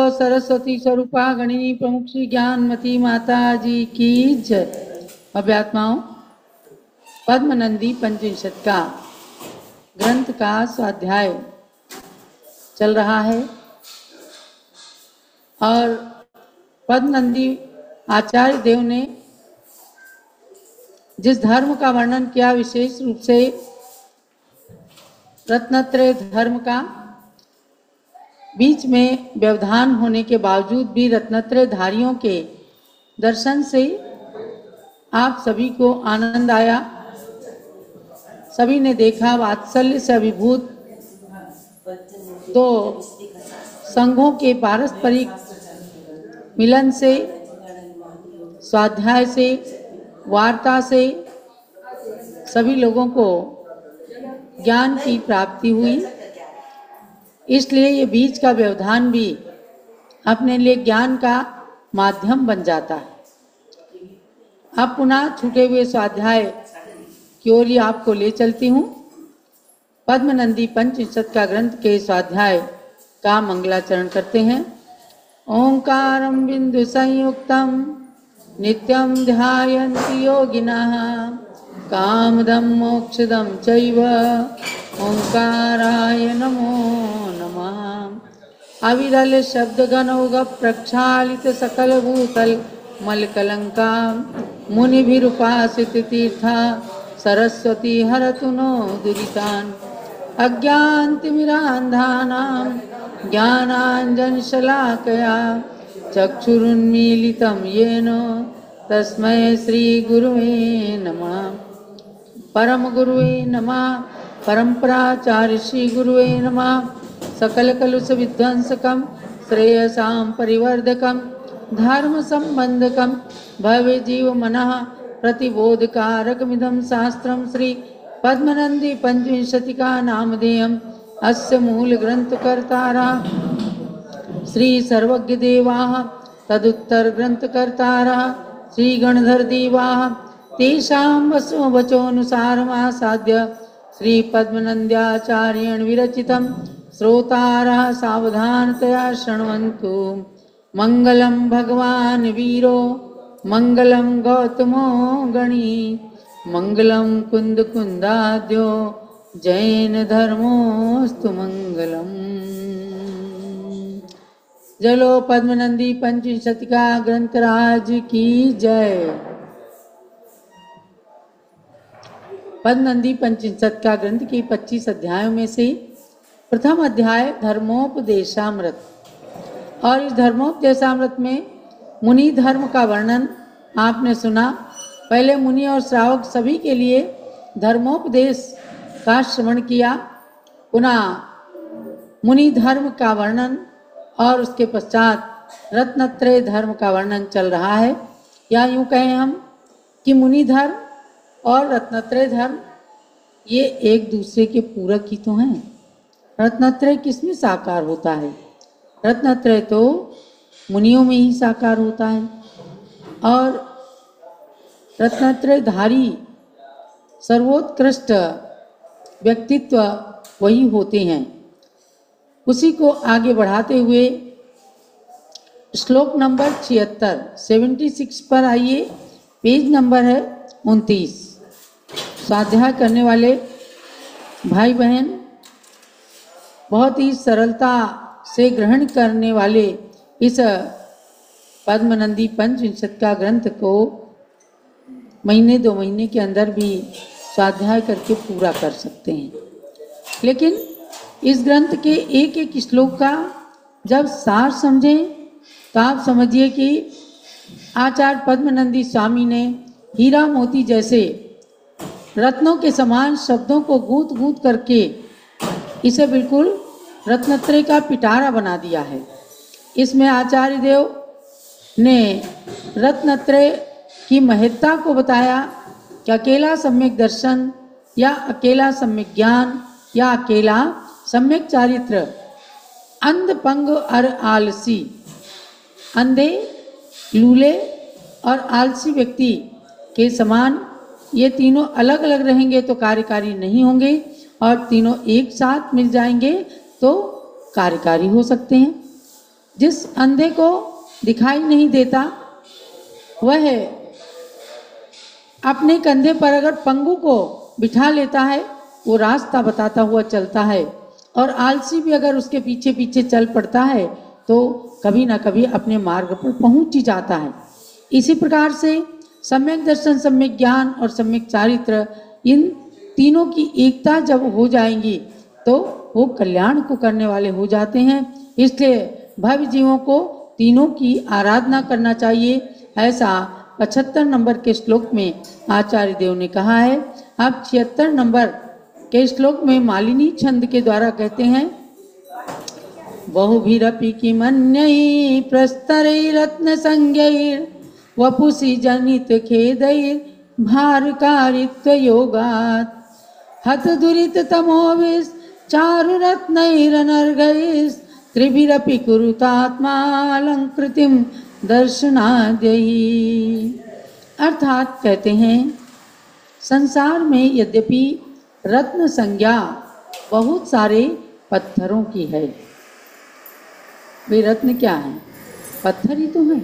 सरस्वती स्वरूपा गणिनी प्रमुख श्री ज्ञानमती माता जी की जय। अभ्यात्माओं, पद्मनंदी पंचविंशत का ग्रंथ का स्वाध्याय चल रहा है और पद्मनंदी आचार्य देव ने जिस धर्म का वर्णन किया, विशेष रूप से रत्नत्रय धर्म का, बीच में व्यवधान होने के बावजूद भी रत्नत्रय धारियों के दर्शन से आप सभी को आनंद आया। सभी ने देखा वात्सल्य से अभिभूत तो संघों के पारस्परिक मिलन से, स्वाध्याय से, वार्ता से सभी लोगों को ज्ञान की प्राप्ति हुई। इसलिए ये बीच का व्यवधान भी अपने लिए ज्ञान का माध्यम बन जाता है। अब पुनः छूटे हुए स्वाध्याय की ओर आपको ले चलती हूँ। पद्मनंदी पंचविंशत का ग्रंथ के स्वाध्याय का मंगलाचरण करते हैं। ओंकारं बिंदु संयुक्तम नित्यं ध्यायन्ति योगिनः कामदं मोक्षदं चैव ओंकाराय नमो नमः। अविरल शब्द गणौघ प्रक्षालित सकल भूतल मलकलंका मुनिभिरुपासित तीर्था सरस्वती हरतु नो दुरितान् अज्ञानतिमिरान्धानां ज्ञानाञ्जनशलाकया चक्षुरुन्मीलितं येन तस्मै श्रीगुरुवे नमः। परम गुरुवे नमः। परम्पराचार्य श्री गुरुवे नमः। सकल कलुष विध्वंसकं श्रेयसां परिवर्धकं धर्म संबंधकं भव्य जीव मनः प्रतिबोधकारकमिदं शास्त्रं श्री पद्मनंदी पंचविंशतिका नामधेयम्। अस्य मूल ग्रंथकर्तारः श्री सर्वज्ञ देवाः, तदुत्तर ग्रंथकर्तारः श्री गणधर देवाः। तेषां वचोनुसारमासाद्य श्री पद्मनंद्याचार्येण विरचितं श्रोतारः सावधानतया शृण्वन्तु। मंगलम भगवान वीरो मंगलम गौतमो गणी मंगलम कुंद कुंदाद्यो जैन धर्मोस्तु मंगलम। जलो पद्मनंदी पंचविंशतिका ग्रंथराज की जय। पद्मनंदी पंचविंशत का ग्रंथ के 25 अध्यायों में से प्रथम अध्याय धर्मोपदेशामृत, और इस धर्मोपदेशामृत में मुनि धर्म का वर्णन आपने सुना। पहले मुनि और श्रावक सभी के लिए धर्मोपदेश का श्रवण किया। पुनः मुनि धर्म का वर्णन और उसके पश्चात रत्नत्रय धर्म का वर्णन चल रहा है। या यूँ कहें हम कि मुनि धर्म और रत्नत्रय धर्म ये एक दूसरे के पूरक ही तो हैं। रत्नत्रय किसमें साकार होता है? रत्नत्रय तो मुनियों में ही साकार होता है, और रत्नत्रयधारी सर्वोत्कृष्ट व्यक्तित्व वही होते हैं। उसी को आगे बढ़ाते हुए श्लोक नंबर 76 पर आइए। पेज नंबर है 29। स्वाध्याय करने वाले भाई बहन बहुत ही सरलता से ग्रहण करने वाले इस पद्मनंदी पंचविंशत का ग्रंथ को महीने 2 महीने के अंदर भी स्वाध्याय करके पूरा कर सकते हैं। लेकिन इस ग्रंथ के एक एक श्लोक का जब सार समझें तो आप समझिए कि आचार्य पद्मनंदी स्वामी ने हीरा मोती जैसे रत्नों के समान शब्दों को गूंथ गूंथ करके इसे बिल्कुल रत्नत्रय का पिटारा बना दिया है। इसमें आचार्य देव ने रत्नत्रय की महत्ता को बताया कि अकेला सम्यक दर्शन या अकेला सम्यक ज्ञान या अकेला सम्यक चारित्र अंध पंग और आलसी, अंधे लूले और आलसी व्यक्ति के समान ये तीनों अलग अलग रहेंगे तो कार्यकारी नहीं होंगे, और तीनों एक साथ मिल जाएंगे तो कार्यकारी हो सकते हैं। जिस अंधे को दिखाई नहीं देता वह अपने कंधे पर अगर पंगु को बिठा लेता है, वो रास्ता बताता हुआ चलता है, और आलसी भी अगर उसके पीछे पीछे चल पड़ता है तो कभी ना कभी अपने मार्ग पर पहुंच ही जाता है। इसी प्रकार से सम्यक दर्शन, सम्यक ज्ञान और सम्यक चारित्र, इन तीनों की एकता जब हो जाएंगी तो वो कल्याण को करने वाले हो जाते हैं। इसलिए भव जीवों को तीनों की आराधना करना चाहिए, ऐसा 75 नंबर के श्लोक में आचार्य देव ने कहा है। अब 76 नंबर के श्लोक में मालिनी छंद के द्वारा कहते हैं, बहुभिरपि किमन्यै प्रस्तरै रत्न संज्ञैर् वपुषि जनित खेदैर् भारकारित्व योगात् हत दुरित तमोविस् चारु रत्नैरनर्गैस् त्रिभिरपि कुरुतात्मालंकृतिम दर्शनाद्यैः। अर्थात कहते हैं, संसार में यद्यपि रत्न संज्ञा बहुत सारे पत्थरों की है। वे रत्न क्या है? पत्थर ही तो हैं।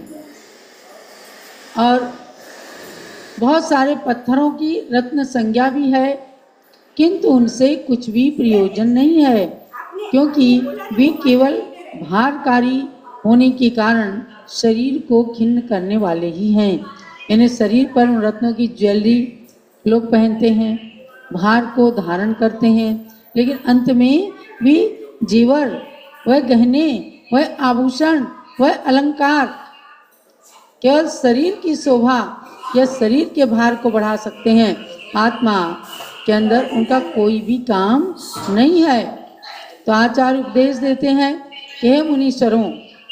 और बहुत सारे पत्थरों की रत्न संज्ञा भी है, किंतु उनसे कुछ भी प्रयोजन नहीं है, क्योंकि वे केवल भारकारी होने के कारण शरीर को खिन्न करने वाले ही हैं। इन्हें शरीर पर उन रत्नों की ज्वेलरी लोग पहनते हैं, भार को धारण करते हैं, लेकिन अंत में भी जेवर, वह गहने, वह आभूषण, वह अलंकार केवल शरीर की शोभा या शरीर के भार को बढ़ा सकते हैं। आत्मा के अंदर उनका कोई भी काम नहीं है। तो आचार्य उपदेश देते हैं कि हे मुनीश्वरों,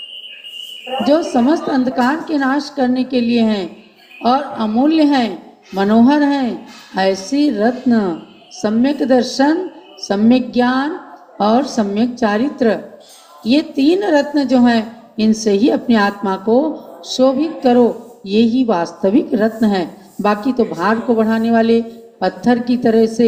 जो समस्त अंधकार के नाश करने के लिए हैं और अमूल्य हैं, मनोहर हैं, ऐसी रत्न सम्यक दर्शन, सम्यक ज्ञान और सम्यक चारित्र, ये तीन रत्न जो हैं, इनसे ही अपनी आत्मा को शोभित करो। ये ही वास्तविक रत्न है। बाकी तो भार को बढ़ाने वाले पत्थर की तरह से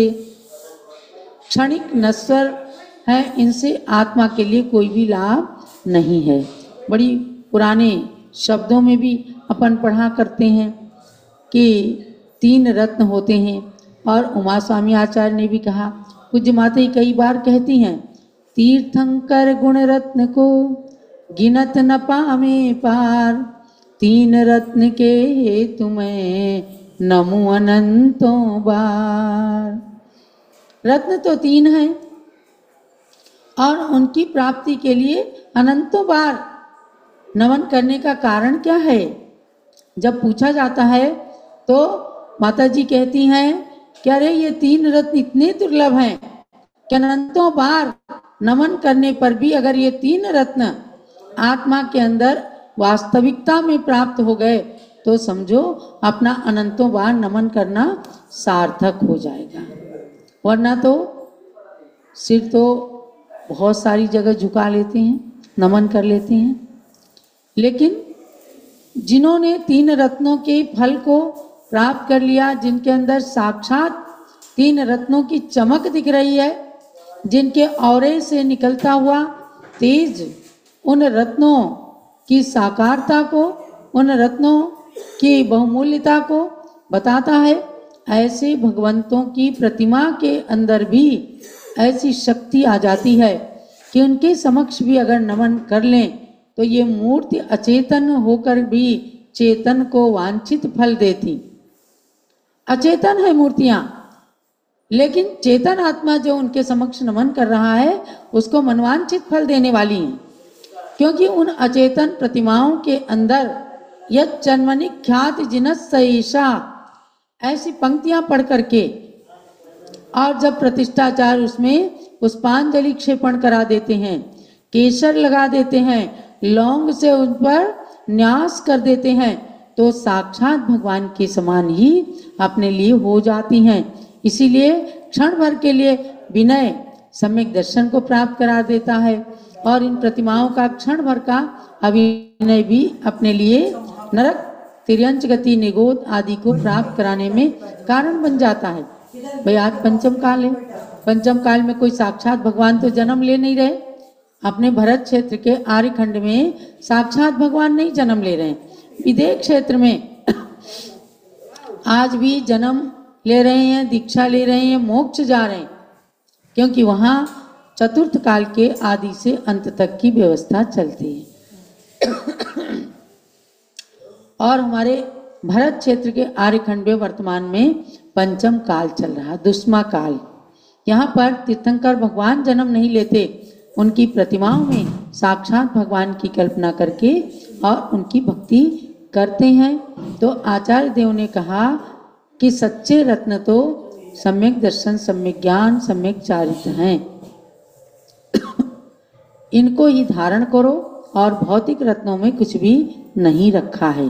क्षणिक नश्वर हैं, इनसे आत्मा के लिए कोई भी लाभ नहीं है। बड़ी पुराने शब्दों में भी अपन पढ़ा करते हैं कि तीन रत्न होते हैं, और उमा स्वामी आचार्य ने भी कहा, पूज्य माता ही कई बार कहती हैं, तीर्थंकर गुण रत्न को गिनत न पामे पार, तीन रत्न के तुम्हें नमो अनंतों बार। रत्न तो तीन हैं और उनकी प्राप्ति के लिए अनंतों बार नमन करने का कारण क्या है? जब पूछा जाता है तो माता जी कहती हैं कि अरे ये तीन रत्न इतने दुर्लभ हैं कि अनंतों बार नमन करने पर भी अगर ये तीन रत्न आत्मा के अंदर वास्तविकता में प्राप्त हो गए तो समझो अपना अनंतों बार नमन करना सार्थक हो जाएगा। वरना तो सिर तो बहुत सारी जगह झुका लेते हैं, नमन कर लेते हैं, लेकिन जिन्होंने तीन रत्नों के फल को प्राप्त कर लिया, जिनके अंदर साक्षात तीन रत्नों की चमक दिख रही है, जिनके औरे से निकलता हुआ तेज उन रत्नों की साकारता को, उन रत्नों की बहुमूल्यता को बताता है, ऐसे भगवंतों की प्रतिमा के अंदर भी ऐसी शक्ति आ जाती है कि उनके समक्ष भी अगर नमन कर लें तो ये मूर्ति अचेतन होकर भी चेतन को वांछित फल देती। अचेतन है मूर्तियां, लेकिन चेतन आत्मा जो उनके समक्ष नमन कर रहा है उसको मनवांछित फल देने वाली है, क्योंकि उन अचेतन प्रतिमाओं के अंदर यत् जन्मनि ख्यात जिनस सईशा, ऐसी पंक्तियां पढ़ करके और जब प्रतिष्ठाचार उसमें पुष्पांजलि क्षेपण करा देते हैं, केसर लगा देते हैं, लौंग से उन पर न्यास कर देते हैं, तो साक्षात भगवान के समान ही अपने लिए हो जाती हैं। इसीलिए क्षण भर के लिए विनय सम्यक दर्शन को प्राप्त करा देता है, और इन प्रतिमाओं का क्षण भर का अभिनय भी अपने लिए नरक, तिर्यंच गति, निगोद आदि को प्राप्त कराने में कारण बन जाता है। भाई आज पंचम काल है, पंचम काल में कोई साक्षात भगवान तो जन्म ले नहीं रहे, अपने भरत क्षेत्र के आर्यखंड में साक्षात भगवान नहीं जन्म ले रहे हैं, विदेह क्षेत्र में आज भी जन्म ले रहे हैं, दीक्षा ले रहे हैं, मोक्ष जा रहे हैं, क्योंकि वहाँ चतुर्थ काल के आदि से अंत तक की व्यवस्था चलती है। और हमारे भरत क्षेत्र के आर्यखंड में वर्तमान में पंचम काल चल रहा, दुष्मा काल। यहाँ पर तीर्थंकर भगवान जन्म नहीं लेते, उनकी प्रतिमाओं में साक्षात भगवान की कल्पना करके और उनकी भक्ति करते हैं। तो आचार्य देव ने कहा कि सच्चे रत्न तो सम्यक दर्शन, सम्यक ज्ञान, सम्यक चारित्र हैं, इनको ही धारण करो और भौतिक रत्नों में कुछ भी नहीं रखा है।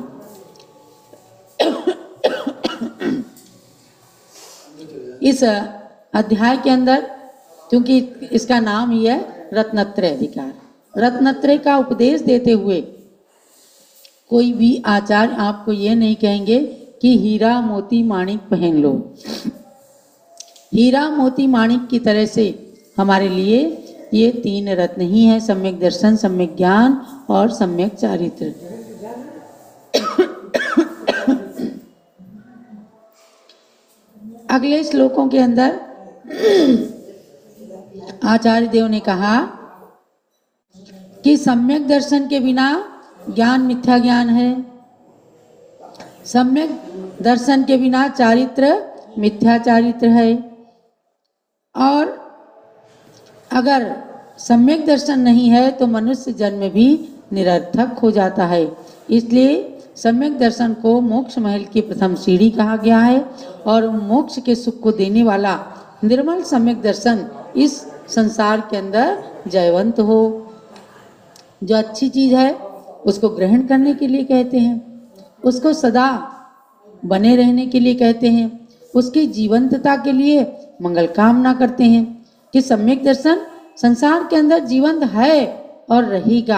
इस अध्याय के अंदर, क्योंकि इसका नाम ही है रत्नत्रय अधिकार, रत्नत्रय का उपदेश देते हुए कोई भी आचार्य आपको ये नहीं कहेंगे कि हीरा मोती माणिक पहन लो। हीरा मोती माणिक की तरह से हमारे लिए ये तीन रत्न ही हैं, सम्यक दर्शन, सम्यक ज्ञान और सम्यक चारित्र। अगले श्लोकों के अंदर आचार्य देव ने कहा कि सम्यक दर्शन के बिना ज्ञान मिथ्या ज्ञान है, सम्यक दर्शन के बिना चारित्र मिथ्या चारित्र है, और अगर सम्यक दर्शन नहीं है तो मनुष्य जन्म भी निरर्थक हो जाता है। इसलिए सम्यक दर्शन को मोक्ष महल की प्रथम सीढ़ी कहा गया है, और मोक्ष के सुख को देने वाला निर्मल सम्यक दर्शन इस संसार के अंदर जयवंत हो। जो अच्छी चीज है उसको ग्रहण करने के लिए कहते हैं, उसको सदा बने रहने के लिए कहते हैं, उसकी जीवंतता के लिए मंगल कामना करते हैं कि सम्यक दर्शन संसार के अंदर जीवंत है और रहेगा।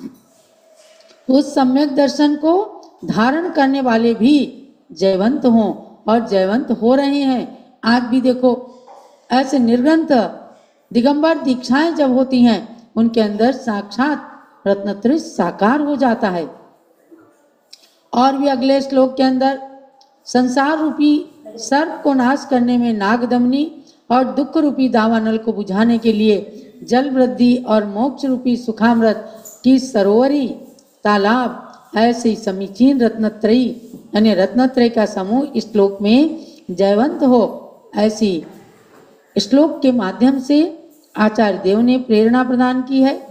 उस सम्यक दर्शन को धारण करने वाले भी जयवंत हों, और जयवंत हो रहे हैं। आज भी देखो ऐसे निर्ग्रंथ दिगंबर दीक्षाएं जब होती हैं, उनके अंदर साक्षात रत्नत्रय साकार हो जाता है। और भी अगले श्लोक के अंदर संसार रूपी सर्प को नाश करने में नागदमनी और दुख रूपी दावानल को बुझाने के लिए जल वृद्धि और मोक्ष रूपी सुखामृत की सरोवरी तालाब, ऐसे समीचीन रत्नत्रयी यानी रत्नत्रय का समूह इस श्लोक में जयवंत हो, ऐसी श्लोक के माध्यम से आचार्य देव ने प्रेरणा प्रदान की है,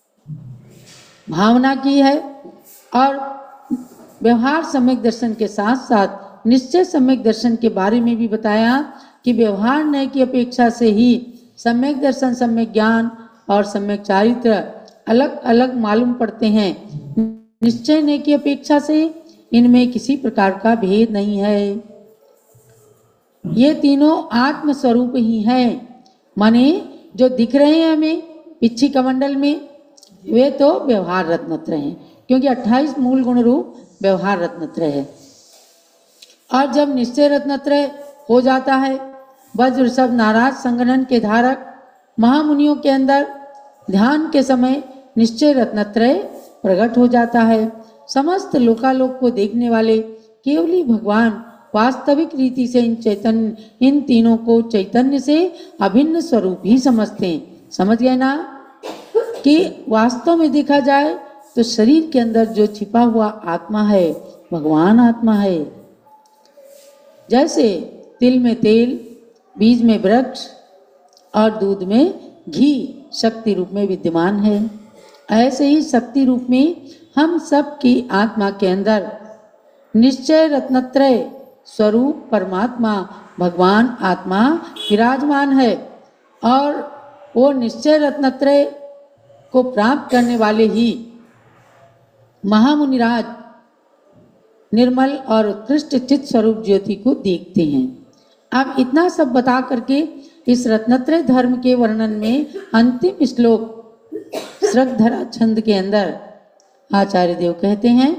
भावना की है। और व्यवहार सम्यक दर्शन के साथ साथ निश्चय सम्यक दर्शन के बारे में भी बताया कि व्यवहार न्याय की अपेक्षा से ही सम्यक दर्शन, सम्यक ज्ञान और सम्यक चारित्र अलग अलग मालूम पड़ते हैं। निश्चय न्याय की अपेक्षा से इनमें किसी प्रकार का भेद नहीं है। ये तीनों आत्म स्वरूप ही हैं, माने जो दिख रहे हैं हमें पिछी कमंडल में, वे तो व्यवहार रत्नत्रय हैं, क्योंकि 28 मूल गुण रूप व्यवहार रत्नत्रय है। और जब निश्चय रत्नत्रय हो जाता है, वज्र ऋषभ नाराज संगठन के धारक महामुनियों के अंदर ध्यान के समय निश्चय रत्नत्रय प्रकट हो जाता है। समस्त लोकालोक को देखने वाले केवली भगवान वास्तविक रीति से इन तीनों को चैतन्य से अभिन्न स्वरूप ही समझते हैं। समझ गए ना कि वास्तव में देखा जाए तो शरीर के अंदर जो छिपा हुआ आत्मा है भगवान आत्मा है। जैसे तिल में तेल, बीज में वृक्ष और दूध में घी शक्ति रूप में विद्यमान है, ऐसे ही शक्ति रूप में हम सब की आत्मा के अंदर निश्चय रत्नत्रय स्वरूप परमात्मा भगवान आत्मा विराजमान है। और वो निश्चय रत्नत्रय को प्राप्त करने वाले ही महामुनिराज निर्मल और उत्कृष्ट चित्त स्वरूप ज्योति को देखते हैं। अब इतना सब बता करके इस रत्नत्रय धर्म के वर्णन में अंतिम श्लोक श्रद्धरा छंद के अंदर आचार्य देव कहते हैं,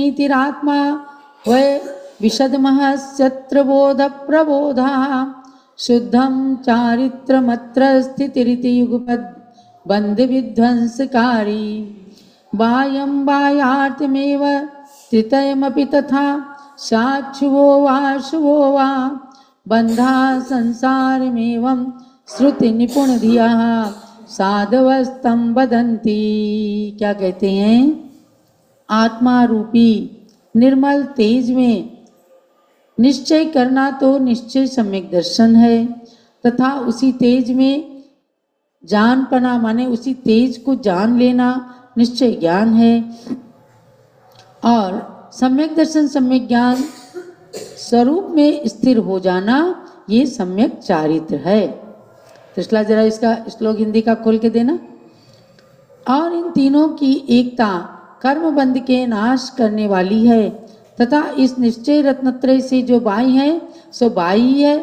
दृष्टिर्निर्णीतिरात्मा वै विशदमः शत्रबोध प्रबोधा शुद्धम चारित्रमत्र स्थितिरिति युगपद बंध विध्वंसकारी बाह्यं बाह्यार्थमेव तृतीयमपि तथा साक्षुवो वा शुभो वा बंधा संसारमेवं श्रुति निपुण धिया साधवस्तम वदन्ति। क्या कहते हैं? आत्मा रूपी निर्मल तेज में निश्चय करना तो निश्चय सम्यक दर्शन है, तथा उसी तेज में जान पना माने उसी तेज को जान लेना निश्चय ज्ञान है, और सम्यक दर्शन सम्यक ज्ञान स्वरूप में स्थिर हो जाना ये सम्यक चारित्र है। त्रिशला जरा इसका श्लोक हिंदी का खोल के देना। और इन तीनों की एकता कर्म बंध के नाश करने वाली है, तथा इस निश्चय रत्नत्रय से जो बाई है सो बाई है,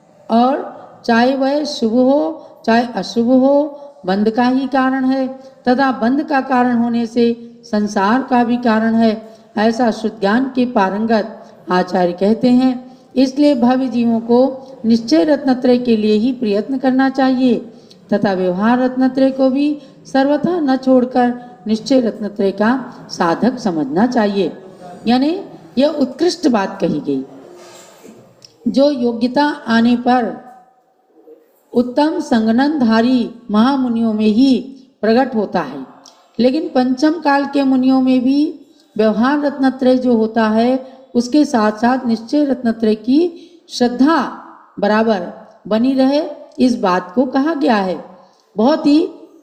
और चाहे वह शुभ हो चाहे अशुभ हो बंध का ही कारण है, तथा बंध का कारण होने से संसार का भी कारण है, ऐसा शुद्ध ज्ञान के पारंगत आचार्य कहते हैं। इसलिए भव्य जीवों को निश्चय रत्नत्रय के लिए ही प्रयत्न करना चाहिए, तथा व्यवहार रत्नत्रय को भी सर्वथा न छोड़कर निश्चय रत्नत्रय का साधक समझना चाहिए। यानी यह उत्कृष्ट बात कही गई, जो योग्यता आने पर उत्तम संगननधारी महामुनियों में ही प्रकट होता है, लेकिन पंचम काल के मुनियों में भी व्यवहार रत्नत्रय जो होता है उसके साथ साथ निश्चय रत्नत्रय की श्रद्धा बराबर बनी रहे, इस बात को कहा गया है। बहुत ही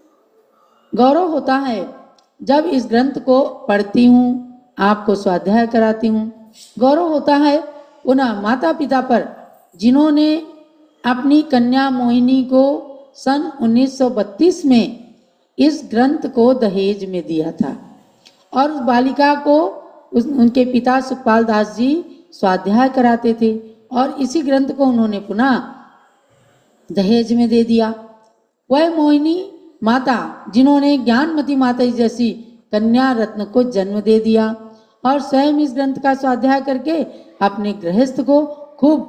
गौरव होता है जब इस ग्रंथ को पढ़ती हूँ, आपको स्वाध्याय कराती हूँ। गौरव होता है उन माता पिता पर जिन्होंने अपनी कन्या मोहिनी को सन 1932 में इस ग्रंथ को दहेज में दिया था, और उस बालिका को उनके पिता सुखपाल दास जी स्वाध्याय कराते थे, और इसी ग्रंथ को उन्होंने पुनः दहेज में दे दिया। वह मोहिनी माता जिन्होंने ज्ञानमती माता जैसी कन्या रत्न को जन्म दे दिया, और स्वयं इस ग्रंथ का स्वाध्याय करके अपने गृहस्थ को खूब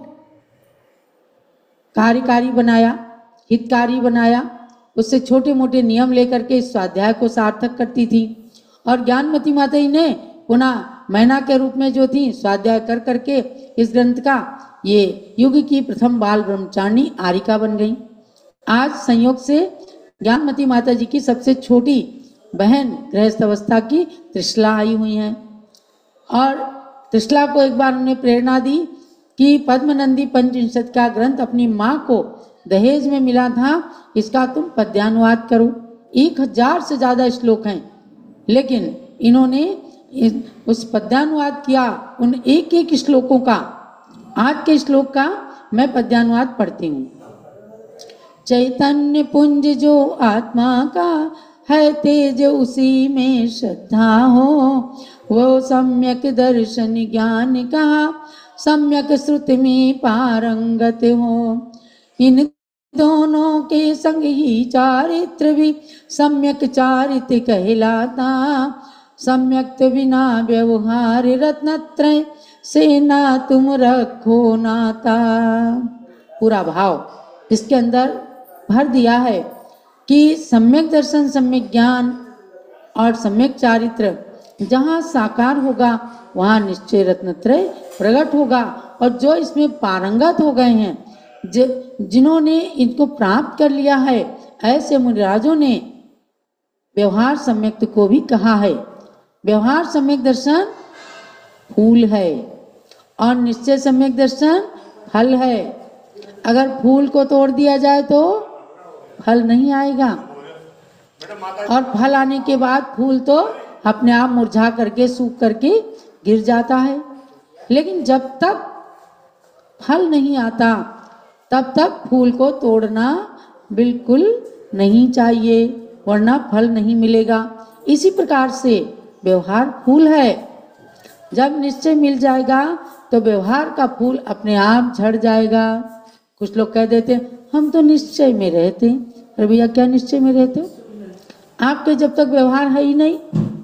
कार्यकारी बनाया, हितकारी बनाया, उससे छोटे मोटे नियम लेकर के इस स्वाध्याय को सार्थक करती थी। और ज्ञानमती माता ही ने पुनः मैना के रूप में जो थी स्वाध्याय कर करके इस ग्रंथ का ये युग की प्रथम बाल ब्रह्मचारिणी आरिका बन गई। आज संयोग से ज्ञानमती माता जी की सबसे छोटी बहन गृहस्थ अवस्था की त्रिशला आई हुई हैं, और त्रिशला को एक बार उन्होंने प्रेरणा दी कि पद्मनंदी पंचविंशत का ग्रंथ अपनी माँ को दहेज में मिला था, इसका तुम पद्यानुवाद करो। 1000 से ज्यादा श्लोक हैं, लेकिन इन्होंने उस पद्यानुवाद किया उन एक एक श्लोकों का। आज के श्लोक का मैं पद्यानुवाद पढ़ती हूँ। चैतन्य पुंज जो आत्मा का है तेज उसी में श्रद्धा हो, वो सम्यक दर्शन ज्ञान का सम्यक श्रुति में पारंगत हो। इन दोनों के संग ही चारित्र भी सम्यक चारित्र कहलाता, सम्यक बिना व्यवहार रत्नत्रय से ना तुम रखो नाता। पूरा भाव इसके अंदर भर दिया है कि सम्यक दर्शन सम्यक ज्ञान और सम्यक चारित्र जहाँ साकार होगा वहाँ निश्चय रत्नत्रय प्रकट होगा, और जो इसमें पारंगत हो गए हैं, जिन्होंने इनको प्राप्त कर लिया है, ऐसे मुनिराजों ने व्यवहार सम्यक को भी कहा है। व्यवहार सम्यक दर्शन फूल है और निश्चय सम्यक दर्शन फल है। अगर फूल को तोड़ दिया जाए तो फल नहीं आएगा, और फल आने के बाद फूल तो अपने आप मुरझा करके सूख करके गिर जाता है। लेकिन जब तक फल नहीं आता तब तक फूल को तोड़ना बिल्कुल नहीं चाहिए, वरना फल नहीं मिलेगा। इसी प्रकार से व्यवहार फूल है। जब निश्चय मिल जाएगा तो व्यवहार का फूल अपने आप झड़ जाएगा। कुछ लोग कह देते हैं हम तो निश्चय में रहते हैं। अरे भैया क्या निश्चय में रहते हो? आपके जब तक व्यवहार है ही नहीं,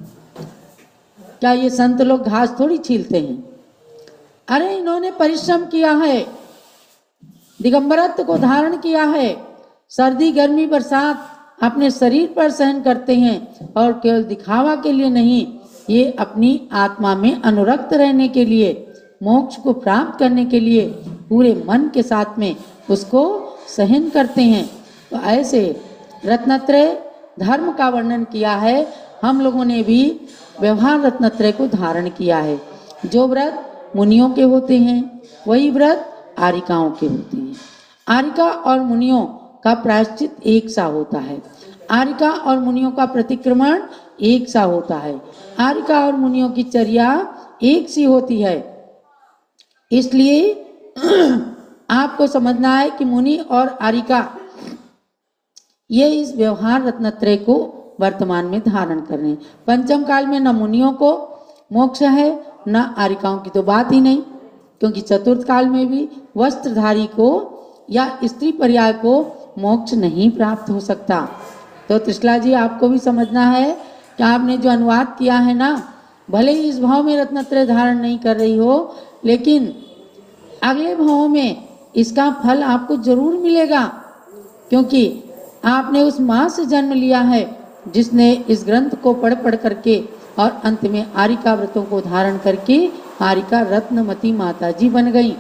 क्या ये संत लोग घास थोड़ी छीलते हैं? अरे इन्होंने परिश्रम किया है, दिगंबरत्व को धारण किया है। सर्दी गर्मी बरसात अपने शरीर पर सहन करते हैं और केवल दिखावा के लिए नहीं, ये अपनी आत्मा में अनुरक्त रहने के लिए, मोक्ष को प्राप्त करने के लिए पूरे मन के साथ में उसको सहन करते हैं। तो ऐसे रत्नत्रय धर्म का वर्णन किया है। हम लोगों ने भी व्यवहार रत्नत्रय को धारण किया है। जो व्रत मुनियों के होते हैं वही व्रत आरिकाओं के होते हैं। आरिका और मुनियों का प्रायश्चित एक सा होता है। आरिका और मुनियों का प्रतिक्रमण एक सा होता है। आरिका और मुनियों की चर्या एक सी होती है। इसलिए आपको समझना है कि मुनि और आरिका ये इस व्यवहार रत्नत्रय को वर्तमान में धारण कर रहे हैं। पंचम काल में न मुनियों को मोक्ष है न आरिकाओं की तो बात ही नहीं, क्योंकि चतुर्थ काल में भी वस्त्रधारी को या स्त्री पर्याय को मोक्ष नहीं प्राप्त हो सकता। तो त्रिशला जी आपको भी समझना है कि आपने जो अनुवाद किया है ना, भले ही इस भाव में रत्नत्रय धारण नहीं कर रही हो, लेकिन अगले भाव में इसका फल आपको जरूर मिलेगा, क्योंकि आपने उस माँ से जन्म लिया है जिसने इस ग्रंथ को पढ़ पढ़ करके और अंत में आरिका व्रतों को धारण करके आरिका रत्नमती माता जी बन गई।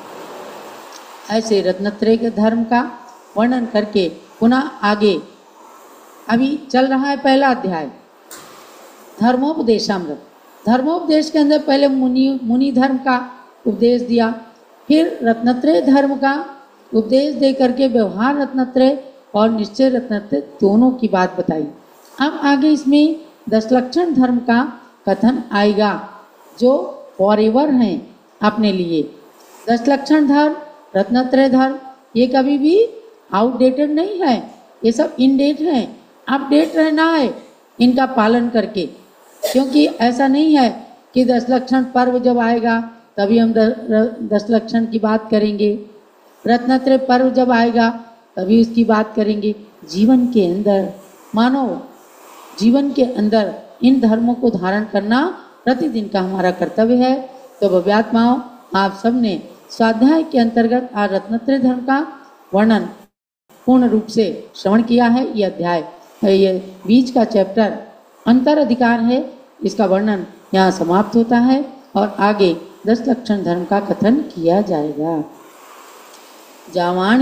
ऐसे रत्नत्रय के धर्म का वर्णन करके पुनः आगे अभी चल रहा है पहला अध्याय धर्मोपदेशामृत। धर्मोपदेश के अंदर पहले मुनि धर्म का उपदेश दिया, फिर रत्नत्रय धर्म का उपदेश दे करके व्यवहार रत्नत्रय और निश्चय रत्नत्रय दोनों की बात बताई। अब आगे इसमें 10 लक्षण धर्म का कथन आएगा जो फॉरएवर हैं अपने लिए। 10 लक्षण धर्म, रत्नत्रय धर्म ये कभी भी आउटडेटेड नहीं है, ये सब इनडेट हैं। अपडेट रहना है इनका पालन करके, क्योंकि ऐसा नहीं है कि 10 लक्षण पर्व जब आएगा तभी हम 10 लक्षण की बात करेंगे, रत्नत्रय पर्व जब आएगा तभी उसकी बात करेंगे। जीवन के अंदर, मानव जीवन के अंदर इन धर्मों को धारण करना प्रतिदिन का हमारा कर्तव्य है। तो भव्यात्माओं, आप सबने स्वाध्याय के अंतर्गत आज रत्नत्रय धर्म का वर्णन पूर्ण रूप से श्रवण किया है। ये अध्याय, ये बीच का चैप्टर अंतर अधिकार है, इसका वर्णन यहाँ समाप्त होता है और आगे 10 लक्षण धर्म का कथन किया जाएगा। जावान